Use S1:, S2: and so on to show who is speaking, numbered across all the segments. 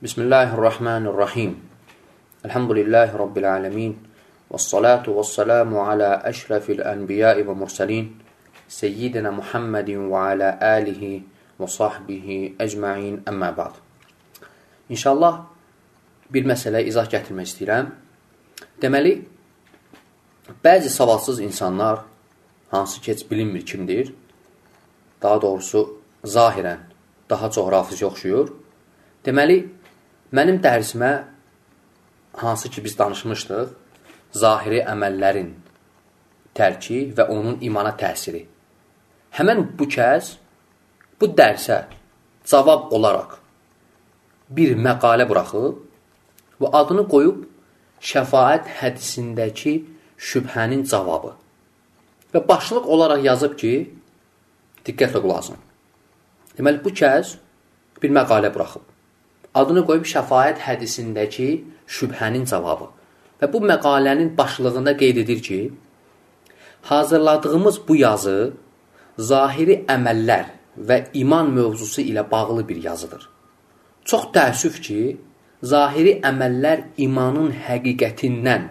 S1: Bismillahirrahmanirrahim. Elhamdülillahi Rabbil alemin. Vessalatu vesselamu ala eşrefil enbiyai ve mursalin. Seyyidina Muhammedin ve ala alihi ve sahbihi ecma'in əmmə ba'd. İnşallah bir məsələyə izah gətirmək istəyirəm. Deməli, bəzi savadsız insanlar, hansı ki heç bilinmir kimdir, daha doğrusu zahirən daha çox rafizi oxşuyur. Deməli, mənim dərsimə, hansı ki biz danışmışdıq, zahiri əməllərin tərki və onun imana təsiri. Həmən bu kəs bu dərsə cavab olaraq bir məqalə buraxıb və adını qoyub şəfaət hədisindəki şübhənin cavabı. Və başlıq olaraq yazıb ki, diqqətlə qulaq asın. Deməli, bu kəs bir məqalə buraxıb. Adını qoyub şəfaət hədisindəki şübhənin cavabı. Və bu məqalənin başlığında qeyd edir ki, hazırladığımız bu yazı zahiri əməllər və iman mövzusu ilə bağlı bir yazıdır. Çox təəssüf ki, zahiri əməllər imanın həqiqətindən,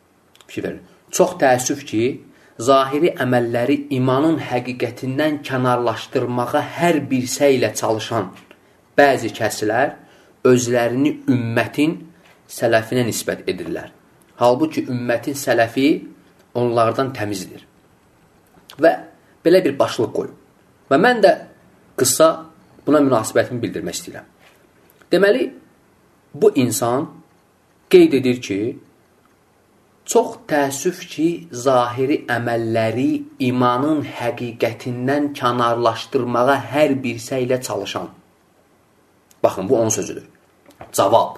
S1: çox təəssüf ki, zahiri əməlləri imanın həqiqətindən kənarlaşdırmağa hər bir səylə çalışan bəzi kəslər özlərini ümmətin sələfinə nisbət edirlər. Halbuki ümmətin sələfi onlardan təmizdir. Və belə bir başlıq qoyub. Və mən də qısa buna münasibətimi bildirmək istəyirəm. Deməli, bu insan qeyd edir ki, çox təəssüf ki, zahiri əməlləri imanın həqiqətindən kənarlaşdırmağa hər bir səylə çalışan. Baxın, bu onun sözüdür. Cavab.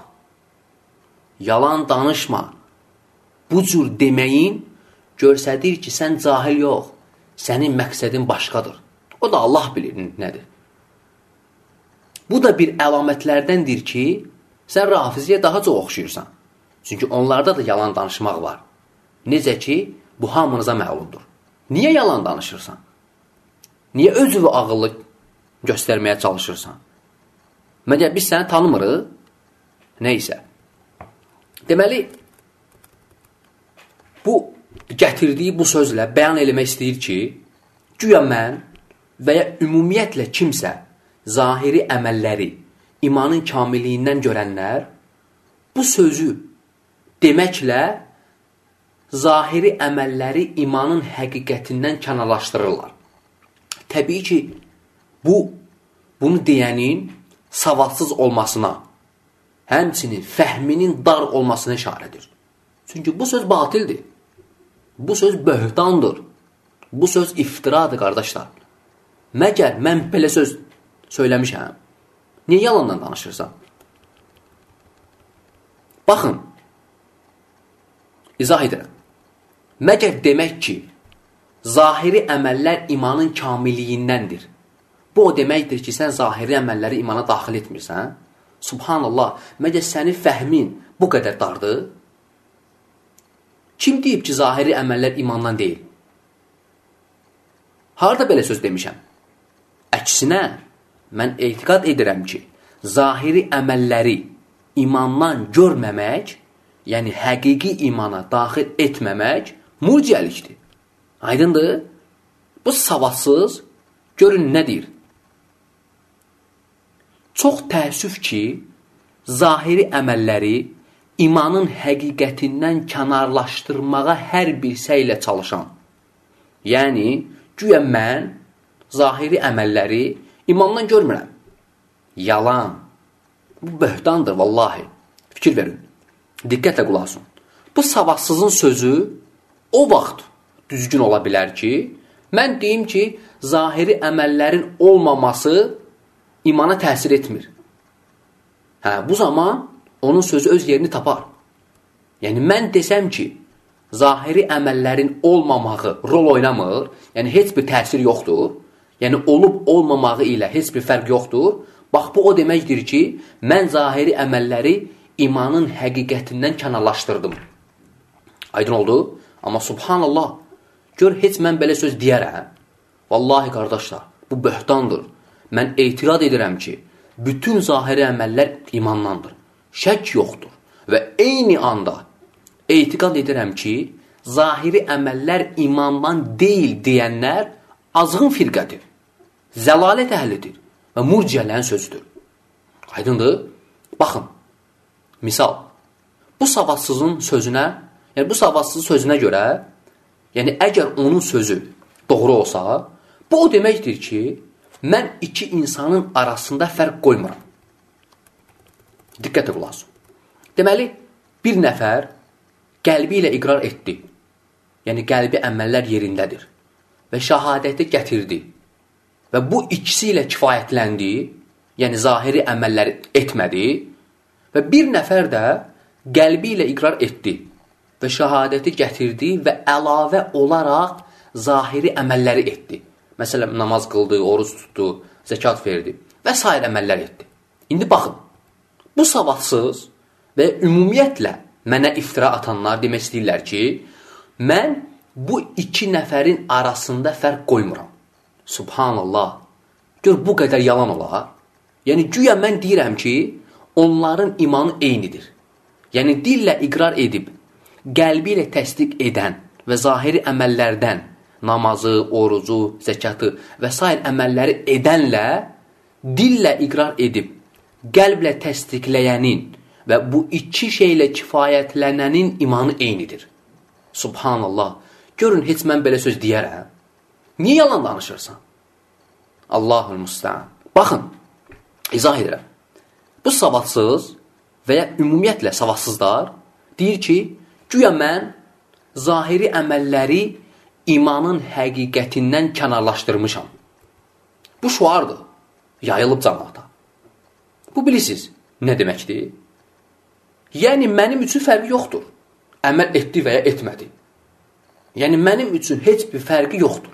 S1: Yalan danışma. Bu cür deməyin görsədir ki, sən cahil yox, sənin məqsədin başqadır. O da Allah bilir nədir. Bu da bir əlamətlərdəndir ki, sən rafiziyə daha çox oxşuyursan. Çünki onlarda da yalan danışmaq var. Necə ki, bu hamınıza məlumdur. Niyə yalan danışırsan? Niyə özünü ağıllı göstərməyə çalışırsan? Məgər biz səni tanımırıq? Neysə. Deməli, bu gətirdiyi bu sözlə bəyan eləmək istəyir ki, güya mən və ya ümumiyyətlə kimsə zahiri əməlləri imanın kamilliyindən görənlər bu sözü deməklə zahiri əməlləri imanın həqiqətindən kənarlaşdırırlar. Təbii ki, bunu deyənin savadsız olmasına, həmçinin fəhminin dar olmasına işarədir. Çünki bu söz batildir. Bu söz böhtandır. Bu söz iftiradır, qardaşlar. Məgər mən belə söz söyləmişəm? Niyə yalandan danışırsan? Baxın, izah edirəm. Məgər demək ki, zahiri əməllər imanın kamilliyindəndir. Bu o deməkdir ki, sən zahiri əməlləri imana daxil etmirsən. Subhanallah, məgər sənin fəhmin bu qədər dardır? Kim deyib ki, zahiri əməllər imandan deyil? Harada belə söz demişəm? Əksinə, mən etiqad edirəm ki, zahiri əməlləri imandan görməmək, yəni həqiqi imana daxil etməmək murciəlikdir. Aydındır? Bu savadsız, görün nə deyir? Çox təəssüf ki, zahiri əməlləri imanın həqiqətindən kənarlaşdırmağa hər bir səylə çalışan. Yəni, güya mən zahiri əməlləri imandan görmürəm. Yalan. Bu böhtandır, vallahi. Fikir verin. Diqqətlə qulaq asın. Bu savadsızın sözü o vaxt düzgün ola bilər ki, mən deyim ki, zahiri əməllərin olmaması imana təsir etmir. Bu zaman onun sözü öz yerini tapar. Yəni, mən desəm ki, zahiri əməllərin olmamağı rol oynamır, yəni heç bir təsir yoxdur, yəni olub olmamağı ilə heç bir fərq yoxdur, bax, bu o deməkdir ki, mən zahiri əməlləri imanın həqiqətindən kənarlaşdırdım. Aydın oldu? Amma subhanallah, gör, heç mən belə söz deyərəm. Vallahi, qardaşlar, bu böhtandır. Mən etiqad edirəm ki, bütün zahiri əməllər imandandır. şək yoxdur. Və eyni anda etiqad edirəm ki, zahiri əməllər imandan deyil deyənlər azğın firqədir, zəlalət əhlidir və murciələrin sözüdür. Aydındır? Baxın, misal, bu savadsızın sözünə, yəni bu savadsızın sözünə görə, yəni əgər onun sözü doğru olsa, bu o deməkdir ki, mən iki insanın arasında fərq qoymuram. Diqqətlə qulaq asın. Deməli, bir nəfər qəlbi ilə iqrar etdi. Yəni, qəlbi əməllər yerindədir və şəhadəti gətirdi və bu ikisi ilə kifayətləndi, yəni zahiri əməlləri etmədi və bir nəfər də qəlbi ilə iqrar etdi və şəhadəti gətirdi və əlavə olaraq zahiri əməlləri etdi. Məsələn, namaz qıldı, oruç tutdu, zəkat verdi və s. əməllər etdi. İndi baxın, bu savadsız və ümumiyyətlə mənə iftira atanlar demək istəyirlər ki, mən bu iki nəfərin arasında fərq qoymuram. Subhanallah. Gör, bu qədər yalan olar. Yəni, güya mən deyirəm ki, onların imanı eynidir. Yəni, dillə iqrar edib, qəlbi ilə təsdiq edən və zahiri əməllərdən namazı, orucu, zəkatı və s. əməlləri edənlə dillə iqrar edib, qəlblə təsdiqləyənin və bu iki şeylə kifayətlənənin imanı eynidir. Subhanallah. Görün, heç mən belə söz deyərəm. Niyə yalan danışırsan? Allahul müstəan. Baxın, izah edirəm. Bu savadsız və ya ümumiyyətlə savadsızlar deyir ki, güya mən zahiri əməlləri imanın həqiqətindən kənarlaşdırmışam. Bu şuardır, yayılıb cəmaata. Bu bilirsiniz, nə deməkdir? Yəni, mənim üçün fərqi yoxdur. Əməl etdi və ya etmədi. Yəni, mənim üçün heç bir fərqi yoxdur.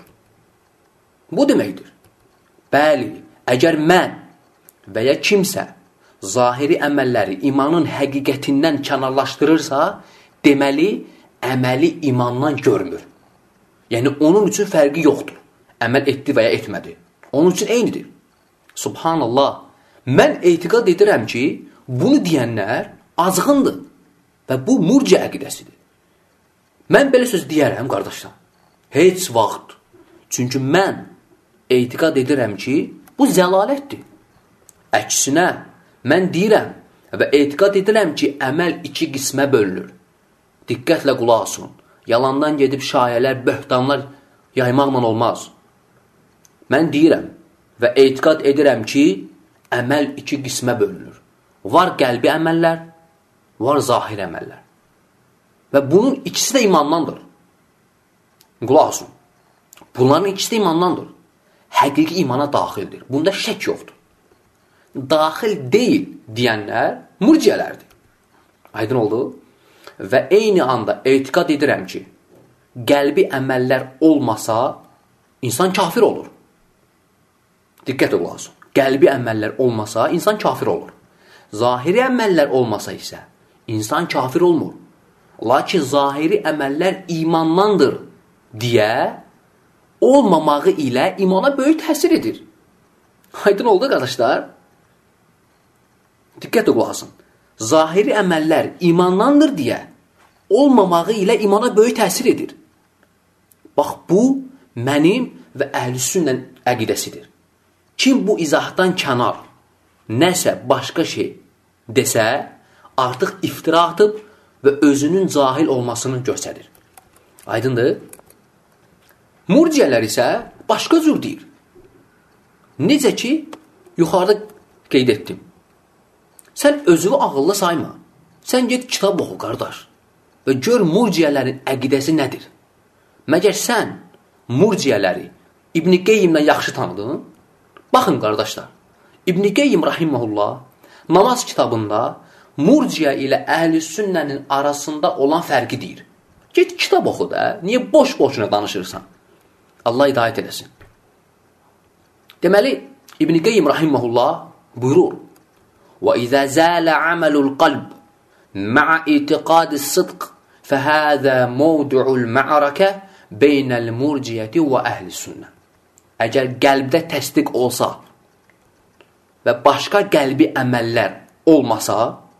S1: Bu deməkdir. Bəli, əgər mən və ya kimsə zahiri əməlləri imanın həqiqətindən kənarlaşdırırsa, deməli, əməli imandan görmür. Yəni, onun üçün fərqi yoxdur. Əməl etdi və ya etmədi. Onun üçün eynidir. Subhanallah. Mən etiqad edirəm ki, bunu deyənlər azğındır və bu murci əqidəsidir. Mən belə söz deyərəm, qardaşlar. Heç vaxt. Çünki mən etiqad edirəm ki, bu zəlalətdir. Əksinə, mən deyirəm və etiqad edirəm ki, əməl iki qismə bölünür. Diqqətlə qulaq asın. Yalandan gedib şayələr, böhtanlar yaymaqla olmaz. Mən deyirəm və etiqad edirəm ki, əməl iki qismə bölünür. Var qəlbi əməllər, var zahir əməllər. Və bunun ikisi də imandandır. Qulaq asın. Bunların ikisi də imandandır. Həqiqi imana daxildir. Bunda şək yoxdur. Daxil deyil deyənlər murciələrdir. Aydın oldu? Və eyni anda etiqad edirəm ki, qəlbi əməllər olmasa, insan kafir olur. Diqqət qulaq asın. Qəlbi əməllər olmasa, insan kafir olur. Zahiri əməllər olmasa isə, insan kafir olmur. Lakin zahiri əməllər imandandır deyə, olmamağı ilə imana böyük təsir edir. Aydın oldu, qardaşlar? Diqqət qulaq asın. Zahiri əməllər imandandır deyə, olmamağı ilə imana böyük təsir edir. Bax, bu mənim və əhl-i-sünnə əqidəsidir. Kim bu izahdan kənar, nəsə başqa şey desə, artıq iftira atıb və özünün cahil olmasını göstərir. Aydındır? Murciələr isə başqa cür deyir. Necə ki, yuxarıda qeyd etdim. Sən özünü ağıllı sayma. Sən get kitab oxu, qardaş. Və gör murciələrin əqidəsi nədir? Məgər sən murciələri İbn-i Qeyyimlə yaxşı tanıdın? Baxın, qardaşlar. İbn-i Qeyyim rahiməhullah namaz kitabında murciə ilə əhl-i-sünnənin arasında olan fərqi deyir. Get kitab oxu da, niyə boş-boşuna danışırsan? Allah hidayət edəsin. Deməli, İbn-i Qeyyim rahiməhullah buyurur: وَإِذَا زَالَ عَمَلُ الْقَلْبِ مَعَ اِتِقَادِ الصِّدْقِ فَهَذَا مَوْدُعُ الْمَعْرَكَةِ بَيْنَ الْمُرْجِيَةِ وَأَهْلِ السُّنَّةِ. Əgər qəlbdə təsdiq olsa və başqa qəlbi əməllər olmasa,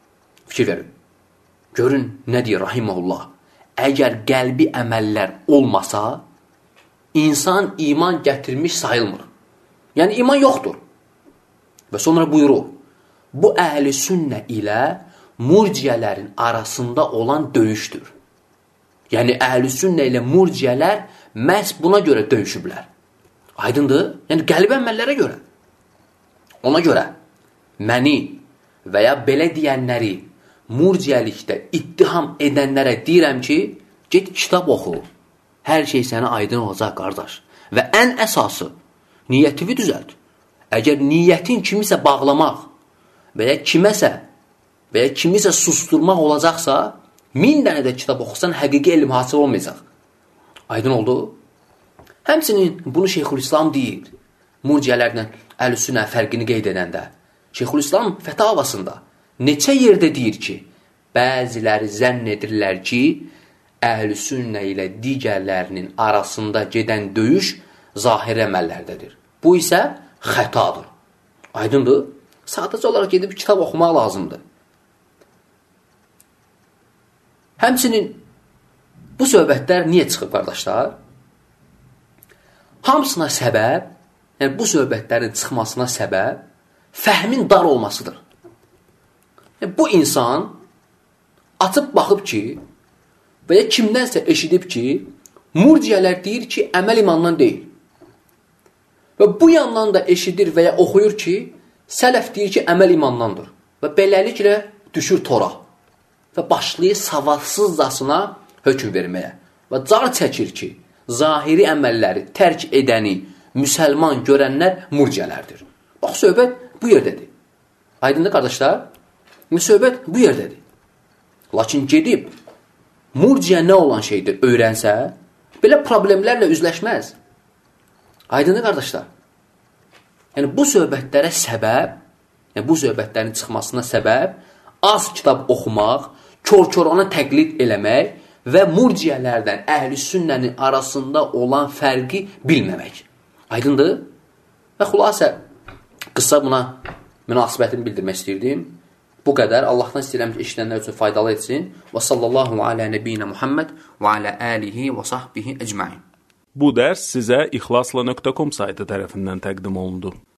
S1: Fikir verin. Görün nə deyir rahimehullah. Əgər qəlbi əməllər olmasa, insan iman gətirmiş sayılmır. Yəni iman yoxdur. Və sonra buyurur, bu əhl-i sünnə ilə murciyələrin arasında olan döyüşdür. Yəni əhl-i sünnə ilə murciyələr məhz buna görə döyüşüblər. Aydındır? Yəni qəlbi əməllərə görə. Ona görə məni və ya belə deyənləri murciyəlikdə ittiham edənlərə deyirəm ki, get kitab oxu. Hər şey sənə aydın olacaq, qardaş. Və ən əsası, niyyətini düzəlt. Əgər niyyətin kimisə bağlamaq və ya kimisə susturmaq olacaqsa, 1000 dənə də kitab oxusan həqiqi elm hasil olmayacaq. Aydın oldu? Həmçinin bunu Şeyxülislam deyir. Murciyələrlə əhl-i-sünnə fərqini qeyd edəndə. Şeyxülislam fətavasında neçə yerdə deyir ki, bəziləri zənn edirlər ki, əhl-i-sünnə ilə digərlərinin arasında gedən döyüş zahiri əməllərdədir. Bu isə xətadır. Aydındır? Sadəcə olaraq gedib kitab oxumaq lazımdır. Həmçinin bu söhbətlər niyə çıxıb, qardaşlar? Hamısına səbəb, yəni bu söhbətlərin çıxmasına səbəb fəhmin dar olmasıdır. Yəni, bu insan açıb baxıb ki, və ya kimdənsə eşidib ki, murciyələr deyir ki, əməl imandan deyil. Və bu yandan da eşidir və ya oxuyur ki, sələf deyir ki, əməl imandandır. Və beləliklə düşür tora və başlayır savadsızcasına hökm verməyə. Və car çəkir ki, zahiri əməlləri tərk edəni müsəlman görənlər murciyələrdir. Bax, söhbət bu yerdədir. Aydındır, qardaşlar? Söhbət bu yerdədir. Lakin gedib murciyə nə olan şeydir öyrənsə, belə problemlərlə üzləşməz. Aydındır, qardaşlar? Yəni, bu söhbətlərə səbəb, yəni bu söhbətlərin çıxmasına səbəb az kitab oxumaq, kör-kör ona təqlid eləmək və murciyələrdən əhl-i-sünnənin arasında olan fərqi bilməmək. Aydındır? Və xülasə, qısa buna münasibətini bildirmək istəyirdim. Bu qədər. Allahdan istəyirəm ki, eşidənlər üçün faydalı etsin. Və sallallahu alə nəbiyyinə Muhammed və alə əlihi və sahbihi əcmain.
S2: Bu dərs sizə ixlasla.com saytı tərəfindən təqdim olundu.